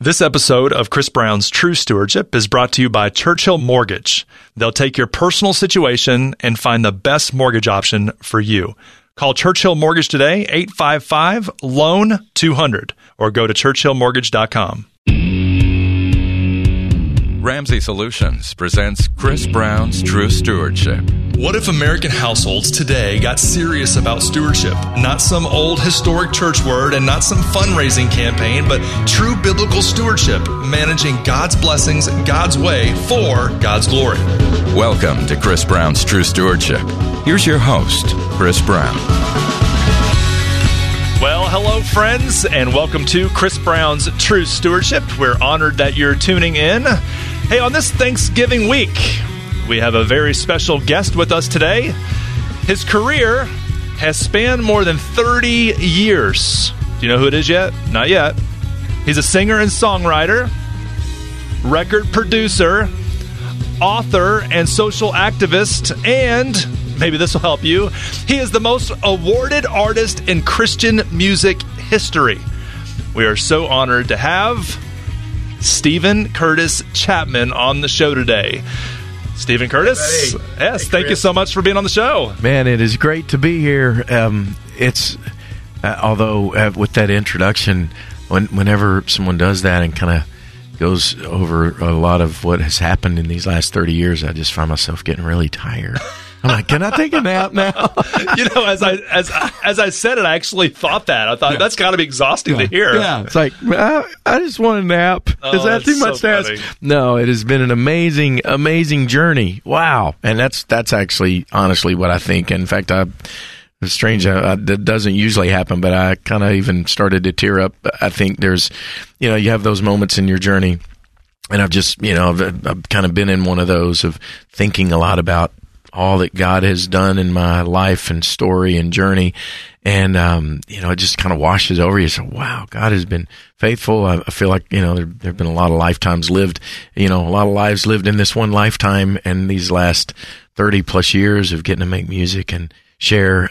This episode of Chris Brown's True Stewardship is brought to you by Churchill Mortgage. They'll take your personal situation and find the best mortgage option for you. Call Churchill Mortgage today, 855-LOAN-200, or go to churchillmortgage.com. Ramsey Solutions presents Chris Brown's True Stewardship. What if American households today got serious about stewardship? Not some old historic church word and not some fundraising campaign, but true biblical stewardship, managing God's blessings God's way for God's glory. Welcome to Chris Brown's True Stewardship. Here's your host, Chris Brown. Well, hello, friends, and welcome to Chris Brown's True Stewardship. We're honored that you're tuning in. Hey, on this Thanksgiving week, we have a very special guest with us today. His career has spanned more than 30 years. Do you know who it is yet? Not yet. He's a singer and songwriter, record producer, author, and social activist, and maybe this will help you. He is the most awarded artist in Christian music history. We are so honored to have Steven Curtis Chapman on the show today. Steven Curtis, hey. Yes, Hey, thank you so much for being on the show. Man, it is great to be here. Although with that introduction, whenever someone does that and kind of goes over a lot of what has happened in these last 30 years, I just find myself getting really tired. I'm like, can I take a nap now? You know, as I said it, I actually thought that. I thought that's got to be exhausting to hear. Yeah, it's like, I just want a nap. Is that too much to ask? No, it has been an amazing, amazing journey. Wow. And that's actually, honestly, what I think. In fact, it's strange. That doesn't usually happen, but I kind of even started to tear up. I think there's, you have those moments in your journey. And I've just, I've kind of been in one of those of thinking a lot about all that God has done in my life and story and journey. And, it just kind of washes over you. So, wow, God has been faithful. I feel like, there have been a lot of lifetimes lived, a lot of lives lived in this one lifetime, and these last 30 plus years of getting to make music and share,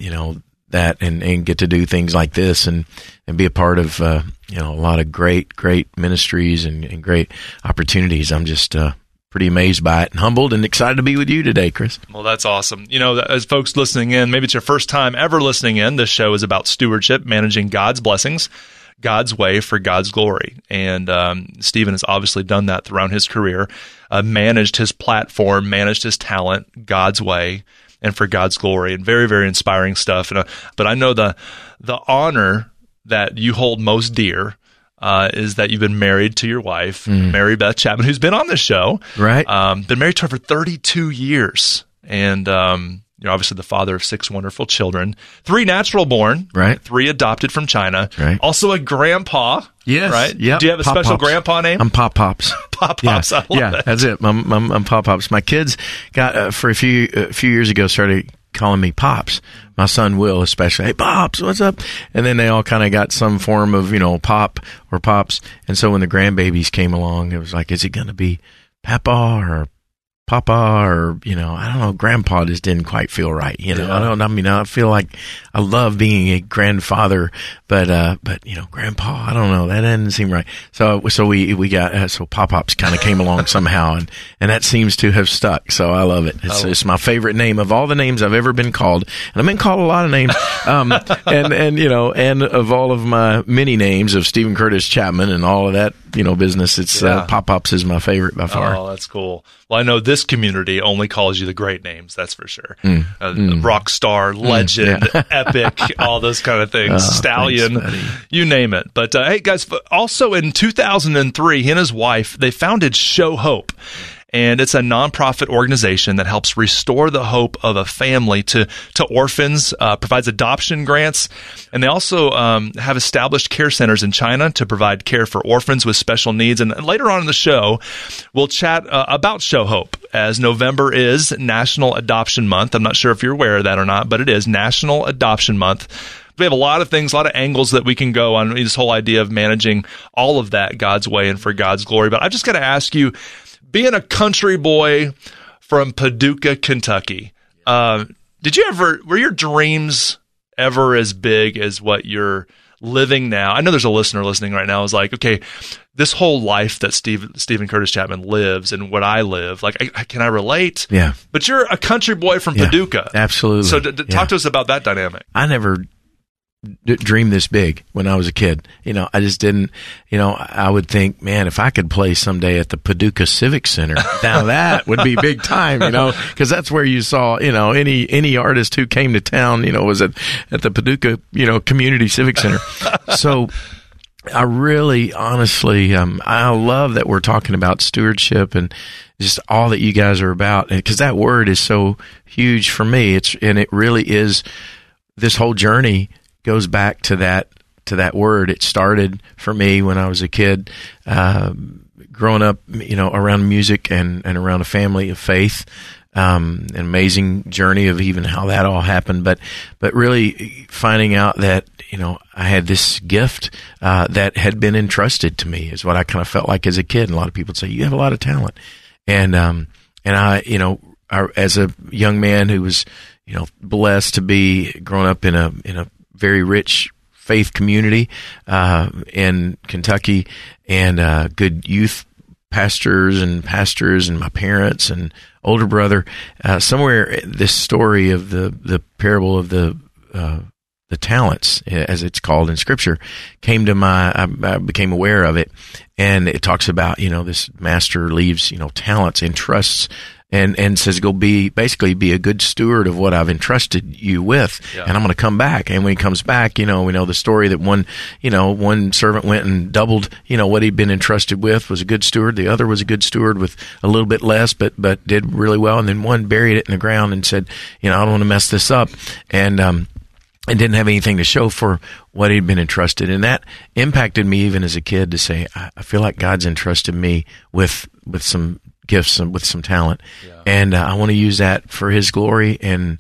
that and get to do things like this and be a part of, a lot of great ministries and great opportunities. I'm just, pretty amazed by it and humbled and excited to be with you today, Chris. Well, that's awesome. As folks listening in, maybe it's your first time ever listening in, this show is about stewardship, managing God's blessings, God's way for God's glory. And Steven has obviously done that throughout his career, managed his platform, managed his talent, God's way, and for God's glory, and very, very inspiring stuff. But I know the honor that you hold most dear is that you've been married to your wife, Mary Beth Chapman, who's been on this show. Right. Been married to her for 32 years. And you're obviously the father of 6 wonderful children, 3 natural born, right? 3 adopted from China. Right. Also a grandpa. Yes. Right? Yep. Do you have a special grandpa name? I'm Pop Pops. Pop Pops. Yeah, I love it. That's it. I'm Pop Pops. My kids got for a few years ago started calling me Pops. My son Will especially. Hey, Pops, what's up? And then they all kind of got some form of, Pop or Pops. And so when the grandbabies came along, it was like, is it going to be Papa or Papa or, I don't know, Grandpa just didn't quite feel right. Yeah. I feel like I love being a grandfather, but Grandpa, I don't know, that didn't seem right. So we got, so Pop-Pops kind of came along somehow and that seems to have stuck. So I love it. It's my favorite name of all the names I've ever been called. And I've been called a lot of names. And of all of my many names of Steven Curtis Chapman and all of that, business, it's, Pop-Pops is my favorite by far. Oh, that's cool. Well, I know this community only calls you the great names, that's for sure. Rock star, legend, epic, all those kind of things. Stallion, thanks, you name it. But hey, guys, also in 2003, he and his wife, they founded Show Hope. And it's a nonprofit organization that helps restore the hope of a family to orphans, provides adoption grants, and they also have established care centers in China to provide care for orphans with special needs. And later on in the show, we'll chat about Show Hope, as November is National Adoption Month. I'm not sure if you're aware of that or not, but it is National Adoption Month. We have a lot of things, a lot of angles that we can go on this whole idea of managing all of that God's way and for God's glory. But I just got to ask you, being a country boy from Paducah, Kentucky, were your dreams ever as big as what your living now? I know there's a listener listening right now is like, okay, this whole life that Stephen Curtis Chapman lives and what I live, like, can I relate? Yeah. But you're a country boy from Paducah. Absolutely. So talk to us about that dynamic. I never dreamed this big when I was a kid. I just didn't, I would think, man, if I could play someday at the Paducah Civic Center, now that would be big time, because that's where you saw, any artist who came to town, was at the Paducah, Community Civic Center. So I really, honestly, I love that we're talking about stewardship and just all that you guys are about, because that word is so huge for me. It really is. This whole journey goes back to that word. It started for me when I was a kid, growing up, around music and around a family of faith. An amazing journey of even how that all happened, but really finding out that I had this gift that had been entrusted to me is what I kind of felt like as a kid. And a lot of people would say, "You have a lot of talent," and I, as a young man who was blessed to be growing up in a very rich faith community in Kentucky, and good youth pastors and my parents and older brother. Somewhere this story of the parable of the talents, as it's called in Scripture, came to I became aware of it, and it talks about this master leaves talents, entrusts. And says, go be a good steward of what I've entrusted you with. Yeah. And I'm going to come back. And when he comes back, we know the story that one servant went and doubled, what he'd been entrusted with, was a good steward. The other was a good steward with a little bit less, but did really well. And then one buried it in the ground and said, I don't want to mess this up. And didn't have anything to show for what he'd been entrusted. And that impacted me even as a kid to say, I feel like God's entrusted me with some gifts and with some talent, and I want to use that for His glory.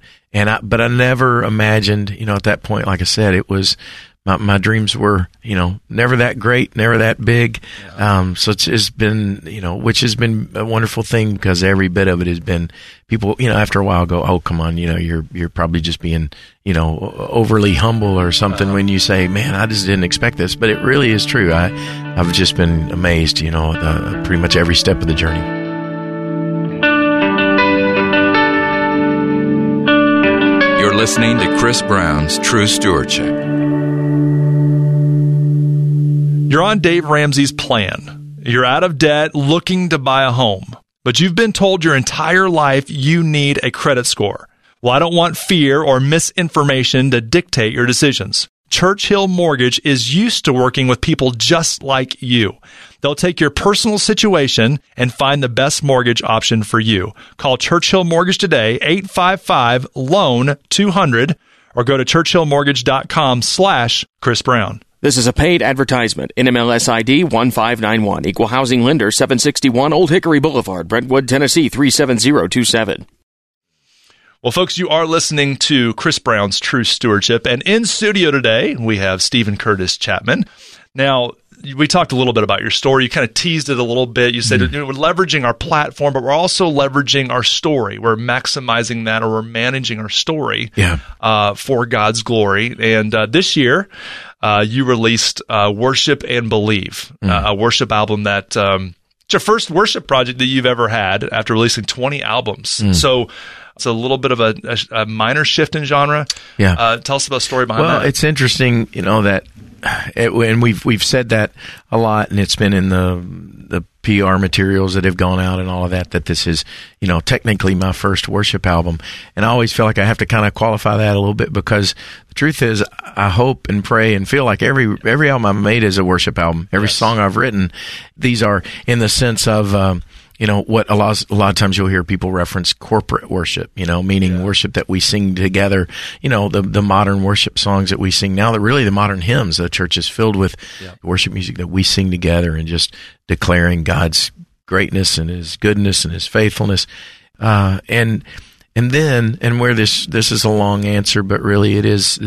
But I never imagined, at that point, like I said, it was my dreams were, never that great, never that big. So it's been, which has been a wonderful thing, because every bit of it has been people, after a while go, oh, come on, you're probably just being, overly humble or something when you say, man, I just didn't expect this. But it really is true. I've just been amazed, pretty much every step of the journey. You're listening to Chris Brown's True Stewardship. You're on Dave Ramsey's plan. You're out of debt, looking to buy a home, but you've been told your entire life you need a credit score. Well, I don't want fear or misinformation to dictate your decisions. Churchill Mortgage is used to working with people just like you. They'll take your personal situation and find the best mortgage option for you. Call Churchill Mortgage today, 855-LOAN-200, or go to churchillmortgage.com/Chris Brown. This is a paid advertisement. NMLS ID 1591. Equal housing lender, 761 Old Hickory Boulevard, Brentwood, Tennessee, 37027. Well, folks, you are listening to Chris Brown's True Stewardship, and in studio today, we have Stephen Curtis Chapman. Now, we talked a little bit about your story. You kind of teased it a little bit. You said we're leveraging our platform, but we're also leveraging our story. We're maximizing that, or we're managing our story for God's glory. And this year, you released Worship and Believe, a worship album that it's your first worship project that you've ever had after releasing 20 albums. So it's a little bit of a minor shift in genre. Yeah. Tell us about the story behind that. Well, it's interesting, that and we've said that a lot, and it's been in the PR materials that have gone out and all of that this is, technically my first worship album. And I always feel like I have to kind of qualify that a little bit, because the truth is, I hope and pray and feel like every album I've made is a worship album. Every song I've written, these are in the sense of, what a lot of times you'll hear people reference corporate worship, meaning worship that we sing together, the modern worship songs that we sing now, the modern hymns. The church is filled with worship music that we sing together and just declaring God's greatness and His goodness and His faithfulness. And where this is a long answer, but really it is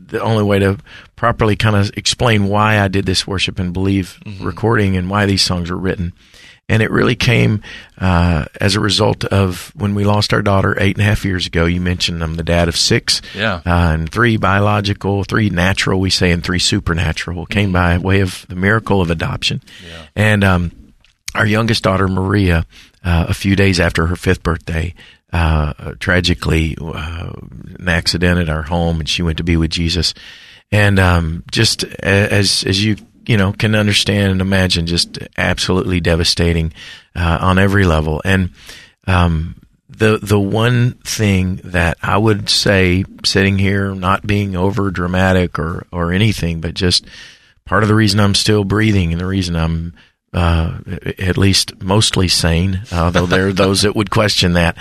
the only way to properly kind of explain why I did this Worship and Believe recording and why these songs were written. And it really came as a result of when we lost our daughter 8.5 years ago. You mentioned I'm the dad of 6, and 3 biological, 3 natural, we say, and 3 supernatural. Came by way of the miracle of adoption. Yeah. And our youngest daughter, Maria, a few days after her 5th birthday, tragically, an accident at our home, and she went to be with Jesus. And just as you can understand and imagine, just absolutely devastating on every level. And the one thing that I would say, sitting here, not being over dramatic or anything, but just part of the reason I'm still breathing and the reason I'm at least mostly sane, although there are those that would question that,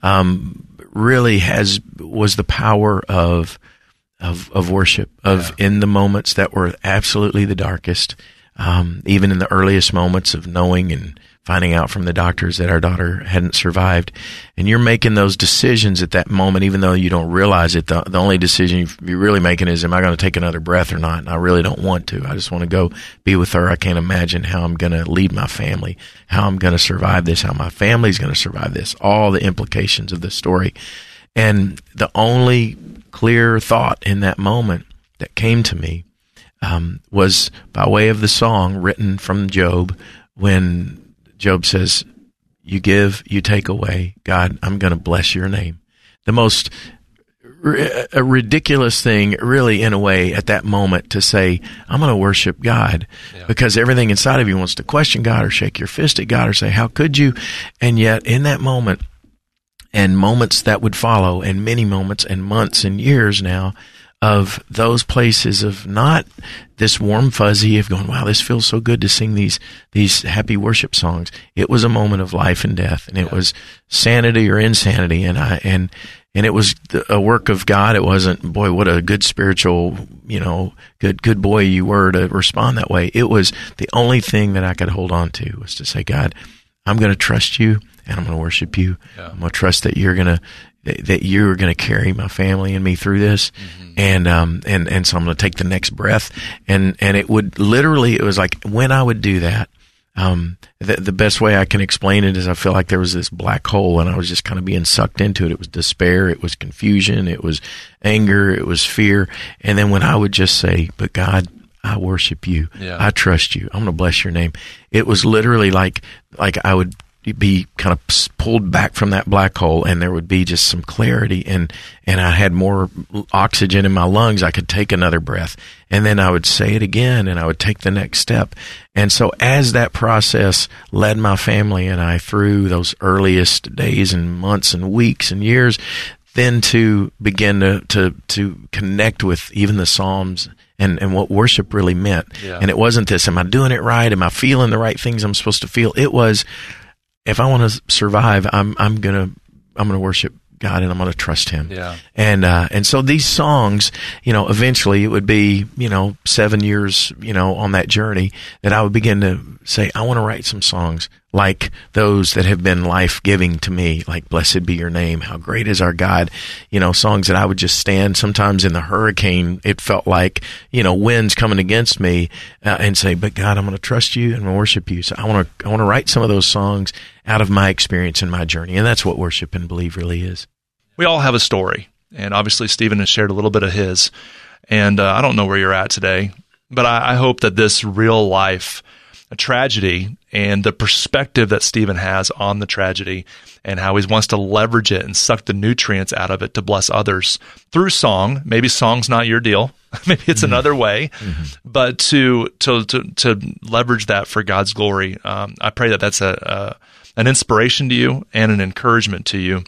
really was the power of worship, in the moments that were absolutely the darkest, even in the earliest moments of knowing and finding out from the doctors that our daughter hadn't survived. And you're making those decisions at that moment, even though you don't realize it. The only decision you're really making is, am I going to take another breath or not? And I really don't want to. I just want to go be with her. I can't imagine how I'm going to lead my family, how I'm going to survive this, how my family's going to survive this, all the implications of the story. And the only clear thought in that moment that came to me was by way of the song written from Job, when Job says, you give, you take away. God, I'm going to bless your name. The most a ridiculous thing, really, in a way, at that moment, to say, I'm going to worship God, because everything inside of you wants to question God or shake your fist at God or say, how could you? And yet, in that moment, and moments that would follow, and many moments and months and years now, of those places of not this warm fuzzy of going, wow, this feels so good to sing these happy worship songs. It was a moment of life and death, and it was sanity or insanity, and it was a work of God. It wasn't, boy, what a good spiritual, good boy you were to respond that way. It was the only thing that I could hold on to, was to say, God, I'm going to trust you, and I'm going to worship you. Yeah. I'm going to trust that you're going to carry my family and me through this. And so I'm going to take the next breath. And it was like, when I would do that, the best way I can explain it is, I feel like there was this black hole and I was just kind of being sucked into it. It was despair. It was confusion. It was anger. It was fear. And then when I would just say, but God, I worship you. Yeah. I trust you. I'm going to bless your name. It was literally like I would be kind of pulled back from that black hole, and there would be just some clarity, and I had more oxygen in my lungs. I could take another breath, and then I would say it again, and I would take the next step. And so as that process led my family and I through those earliest days and months and weeks and years, then to begin to connect with even the Psalms and what worship really meant. Yeah. And it wasn't this, am I doing it right? Am I feeling the right things I'm supposed to feel? It was, if I want to survive, I'm gonna worship God, and I'm going to trust Him. Yeah. And so these songs, eventually it would be, 7 years, on that journey, that I would begin to say, I want to write some songs like those that have been life-giving to me, like Blessed Be Your Name, How Great Is Our God, songs that I would just stand sometimes in the hurricane. It felt like, winds coming against me, and say, but God, I'm going to trust you and worship you. So I want to write some of those songs out of my experience and my journey. And that's what Worship and Believe really is. We all have a story, and obviously Stephen has shared a little bit of his, and I don't know where you're at today, but I hope that this real life tragedy and the perspective that Stephen has on the tragedy and how he wants to leverage it and suck the nutrients out of it to bless others through song. Maybe song's not your deal. Maybe it's another way, but to leverage that for God's glory. I pray that that's an inspiration to you and an encouragement to you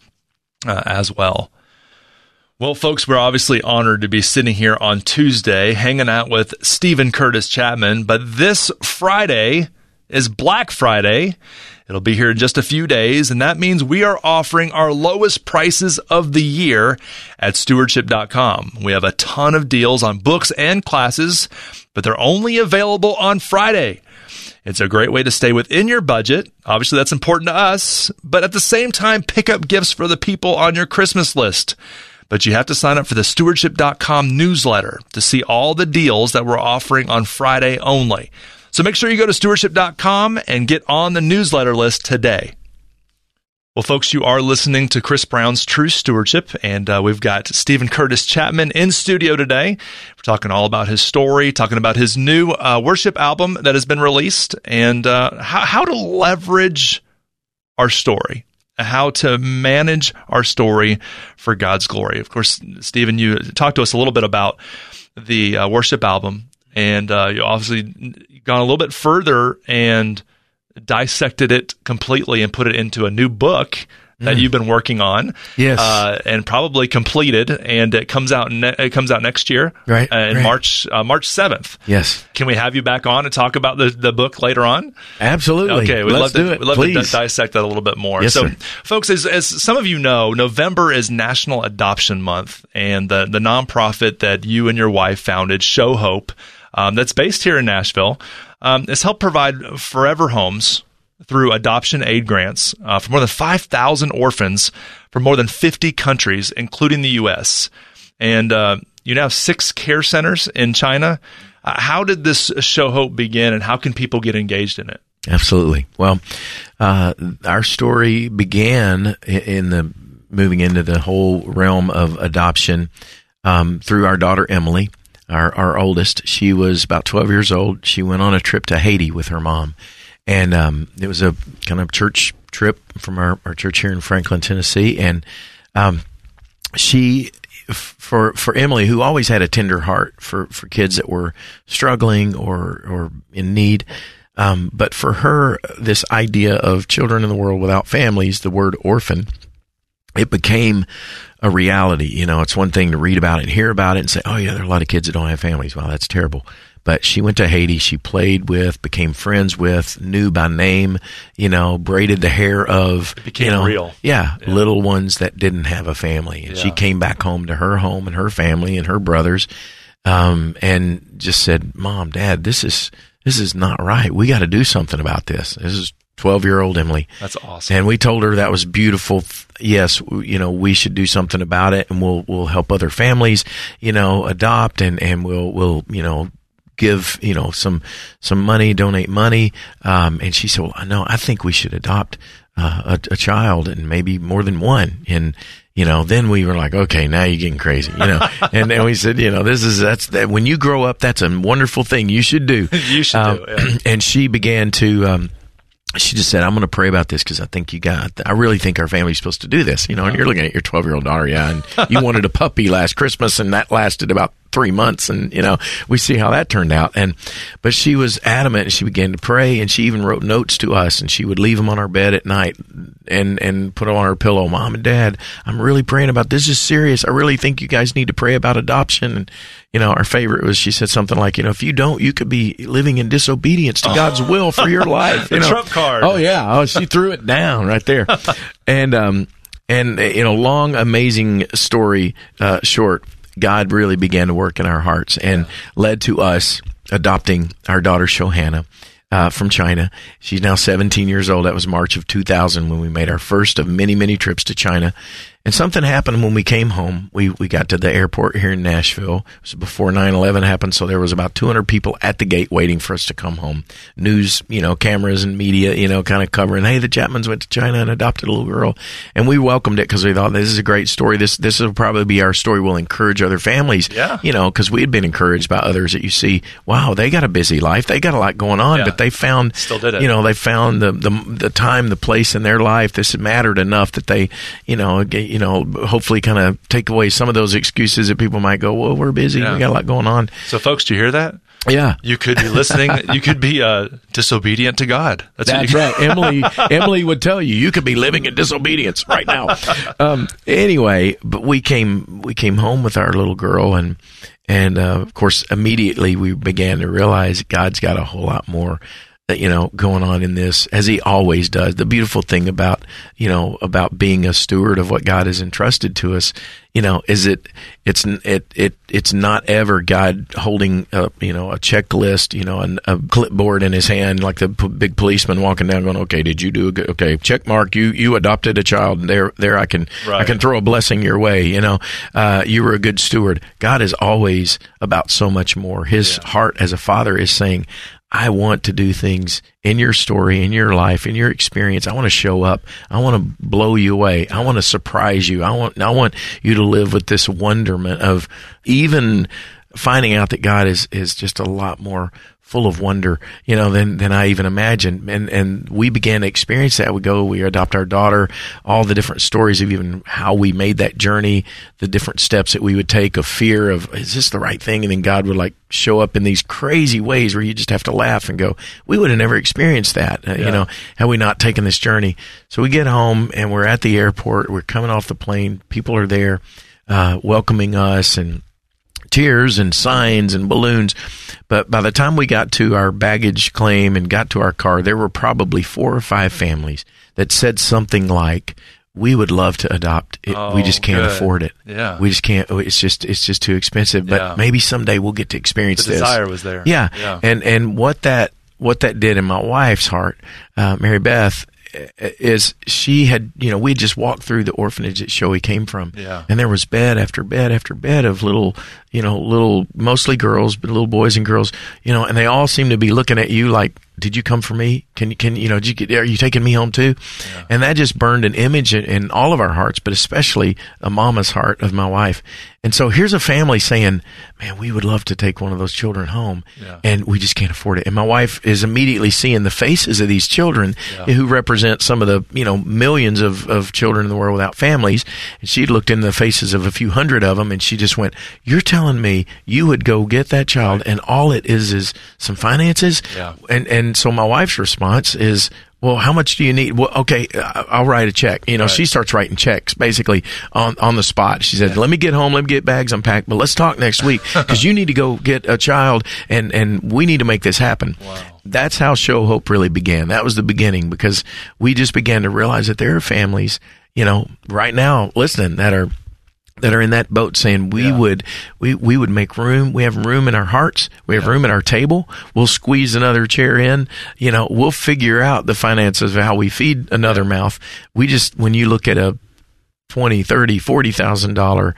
as well. Well, folks, we're obviously honored to be sitting here on Tuesday hanging out with Stephen Curtis Chapman, but this Friday is Black Friday. It'll be here in just a few days, and that means we are offering our lowest prices of the year at stewardship.com. We have a ton of deals on books and classes, but they're only available on Friday. It's a great way to stay within your budget. Obviously, that's important to us, but at the same time, pick up gifts for the people on your Christmas list. but you have to sign up for the stewardship.com newsletter to see all the deals that we're offering on Friday only. So make sure you go to stewardship.com and get on the newsletter list today. Well, folks, you are listening to Chris Brown's True Stewardship, and we've got Stephen Curtis Chapman in studio today. We're talking all about his story, talking about his new worship album that has been released, and how to leverage our story, how to manage our story for God's glory. Of course, Stephen, you talked to us a little bit about the worship album, and you obviously gone a little bit further and dissected it completely and put it into a new book that you've been working on, and probably completed, and it comes out next year, right? March 7th. Yes. Can we have you back on and talk about the book later on? Absolutely. Okay, we'd love to dissect that a little bit more. Yes, sir. Folks, as some of you know, November is National Adoption Month, and the nonprofit that you and your wife founded, Show Hope, that's based here in Nashville, has helped provide forever homes through adoption aid grants for more than 5,000 orphans from more than 50 countries, including the U.S. And you now have 6 care centers in China. How did this Show Hope begin, and how can people get engaged in it? Absolutely. Well, our story began in the moving into the whole realm of adoption through our daughter, Emily. Our oldest. She was about 12 years old. She went on a trip to Haiti with her mom. And it was a kind of church trip from our church here in Franklin, Tennessee. And she, for Emily, who always had a tender heart for kids that were struggling or in need, but for her, this idea of children in the world without families, the word orphan, it became a reality. You know, it's one thing to read about it and hear about it and say, oh yeah, there are a lot of kids that don't have families. Wow, that's terrible. But she went to Haiti, she played with, became friends with, knew by name, braided the hair of, it became real. Yeah, little ones that didn't have a family. And she came back home to her home and her family and her brothers, and just said, Mom, Dad, this is not right. We got to do something about this. This is 12-year-old Emily. That's awesome. And we told her that was beautiful. Yes, we should do something about it, and we'll help other families, adopt, and we'll give, some money, donate money. And she said, well, no, I think we should adopt a child, and maybe more than one. And then we were like, okay, now you're getting crazy, and then we said, that's when you grow up, that's a wonderful thing you should do. You should do it. Yeah. And she began to, she just said, I'm going to pray about this because I really think our family's supposed to do this, and you're looking at your 12-year-old daughter, and you wanted a puppy last Christmas, and that lasted about 3 months, and we see how that turned out. But she was adamant, and she began to pray, and she even wrote notes to us, and she would leave them on our bed at night and put them on her pillow. Mom and Dad, I'm really praying about this. Is serious. I really think you guys need to pray about adoption. And our favorite was, she said something like, if you don't, you could be living in disobedience to God's will for your life. The trump card. Oh yeah. Oh, she threw it down right there. And long, amazing story short, God really began to work in our hearts and led to us adopting our daughter, Shohana, from China. She's now 17 years old. That was March of 2000 when we made our first of many, many trips to China. And something happened when we came home. We got to the airport here in Nashville. It was before 9/11 happened, so there was about 200 people at the gate waiting for us to come home. News, cameras and media, kind of covering, hey, the Chapmans went to China and adopted a little girl. And we welcomed it because we thought, this is a great story. This will probably be our story. We'll encourage other families, because we had been encouraged by others that you see, wow, they got a busy life. They got a lot going on, but they found, still did it. They found the time, the place in their life. This mattered enough that they, hopefully kind of take away some of those excuses that people might go, well, we're busy. We got a lot going on. So folks, do you hear that? Yeah. You could be listening. You could be disobedient to God. That's right. Emily would tell you could be living in disobedience right now. Anyway, but we came home with our little girl, and of course, immediately we began to realize God's got a whole lot more going on in this, as he always does. The beautiful thing about being a steward of what God has entrusted to us, is it's not ever God holding a checklist, and a clipboard in his hand like the big policeman walking down going, okay, did you do a good, okay, check mark, you adopted a child, and there I can throw a blessing your way, you were a good steward. God is always about so much more. His heart as a father is saying, I want to do things in your story, in your life, in your experience. I want to show up. I want to blow you away. I want to surprise you. I want you to live with this wonderment of even finding out that God is just a lot more full of wonder, than I even imagined. And we began to experience that. We adopt our daughter, all the different stories of even how we made that journey, the different steps that we would take of fear of, is this the right thing? And then God would show up in these crazy ways where you just have to laugh and go, we would have never experienced that, had we not taken this journey. So we get home and we're at the airport. We're coming off the plane. People are there, welcoming us, and tears and signs and balloons. But by the time we got to our baggage claim and got to our car, there were probably 4 or 5 families that said something like, we would love to adopt it. We just can't afford it. Yeah. We just can't. It's just too expensive. But maybe someday we'll get to experience this. The desire was there. Yeah. And what that did in my wife's heart, Mary Beth, is she had, we just walked through the orphanage that Shoei came from. Yeah. And there was bed after bed after bed of little, mostly girls, but little boys and girls, and they all seemed to be looking at you like, did you come for me? Are you taking me home too? Yeah. And that just burned an image in all of our hearts, but especially a mama's heart of my wife. And so here's a family saying, man, we would love to take one of those children home, and we just can't afford it. And my wife is immediately seeing the faces of these children who represent some of the, millions of children in the world without families. And she looked in the faces of a few hundred of them, and she just went, you're telling me you would go get that child, and all it is some finances? Yeah. And so my wife's response is, well, how much do you need? Well, okay, I'll write a check. She starts writing checks basically on the spot. She said, let me get home, let me get bags unpacked, but let's talk next week because you need to go get a child and we need to make this happen. Wow. That's how Show Hope really began. That was the beginning, because we just began to realize that there are families, right now listening that are in that boat saying we would make room. We have room in our hearts. We have room at our table. We'll squeeze another chair in. We'll figure out the finances of how we feed another mouth. We just, when you look at a $20,000, $30,000,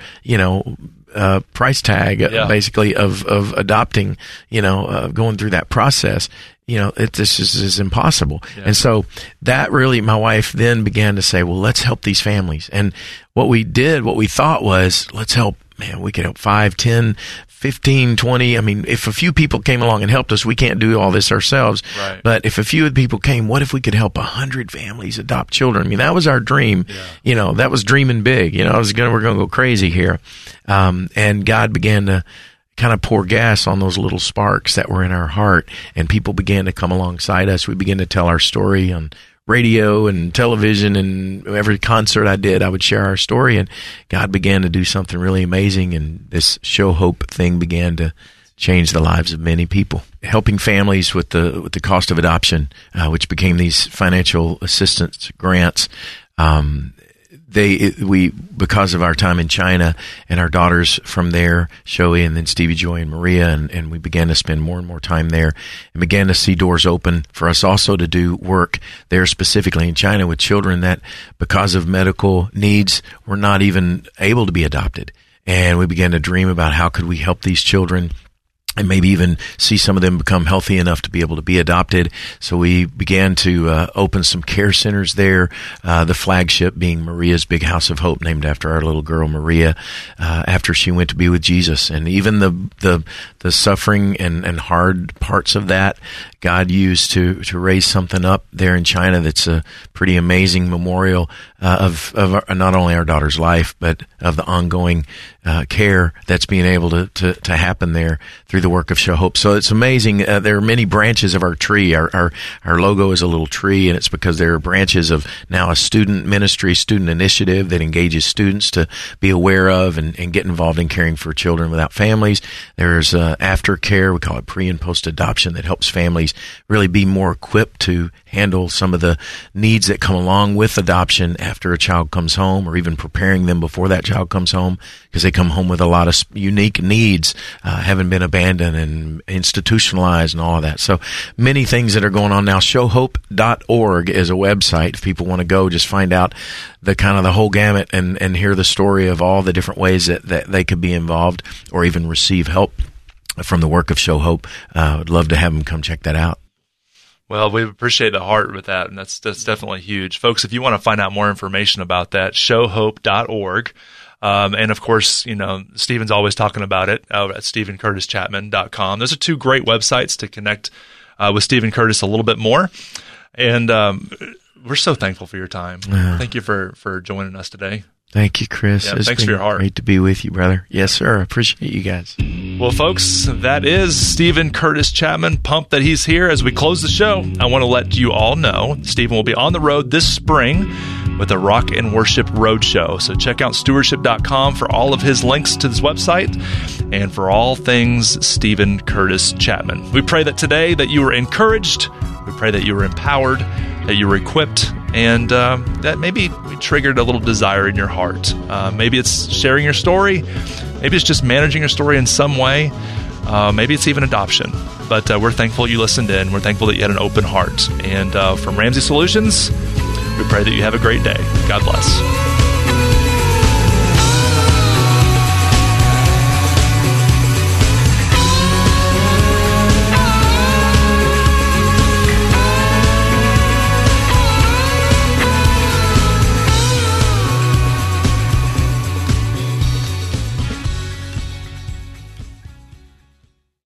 $40,000, price tag basically of adopting, going through that process, this is impossible. Yeah. And so that really, my wife then began to say, well, let's help these families. And what we thought was, let's help, man, we could help 5, 10, 15, 20. I mean, if a few people came along and helped us, we can't do all this ourselves. Right. But if a few people came, what if we could help 100 families adopt children? I mean, that was our dream. Yeah. That was dreaming big. We're going to go crazy here. And God began to kind of pour gas on those little sparks that were in our heart, and people began to come alongside us. We began to tell our story on radio and television, and every concert I did, I would share our story, and God began to do something really amazing, and this Show Hope thing began to change the lives of many people, helping families with the cost of adoption, which became these financial assistance grants. Because of our time in China and our daughters from there, Shoei and then Stevie Joy and Maria, and we began to spend more and more time there and began to see doors open for us also to do work there specifically in China with children that because of medical needs were not even able to be adopted. And we began to dream about how could we help these children and maybe even see some of them become healthy enough to be able to be adopted. So we began to open some care centers there, the flagship being Maria's Big House of Hope, named after our little girl Maria, after she went to be with Jesus. And even the suffering and hard parts of that, God used to raise something up there in China that's a pretty amazing memorial of not only our daughter's life, but of the ongoing care that's being able to happen there through through the work of Show Hope. So it's amazing. There are many branches of our tree. Our logo is a little tree, and it's because there are branches of now a student ministry, student initiative that engages students to be aware of and get involved in caring for children without families. There's aftercare, we call it pre and post adoption, that helps families really be more equipped to handle some of the needs that come along with adoption after a child comes home, or even preparing them before that child comes home, because they come home with a lot of unique needs, having been abandoned and institutionalized and all of that. So many things that are going on now. Showhope.org is a website. If people want to go, just find out the kind of the whole gamut and hear the story of all the different ways that they could be involved or even receive help from the work of Show Hope. I'd love to have them come check that out. Well, we appreciate the heart with that, and that's definitely huge. Folks, if you want to find out more information about that, showhope.org. And of course, Stephen's always talking about it out at StephenCurtisChapman.com. Those are two great websites to connect with Stephen Curtis a little bit more. And we're so thankful for your time. Thank you for joining us today. Thank you, Chris. Yeah, thanks for your heart. Great to be with you, brother. Yes, sir. I appreciate you guys. Well, folks, that is Stephen Curtis Chapman. Pumped that he's here. As we close the show, I want to let you all know Stephen will be on the road this spring with a Rock and Worship Roadshow. So check out stewardship.com for all of his links to this website and for all things Stephen Curtis Chapman. We pray that today that you were encouraged. We pray that you were empowered, that you were equipped, and that maybe we triggered a little desire in your heart. Maybe it's sharing your story. Maybe it's just managing your story in some way. Maybe it's even adoption. But we're thankful you listened in. We're thankful that you had an open heart. And from Ramsey Solutions, we pray that you have a great day. God bless.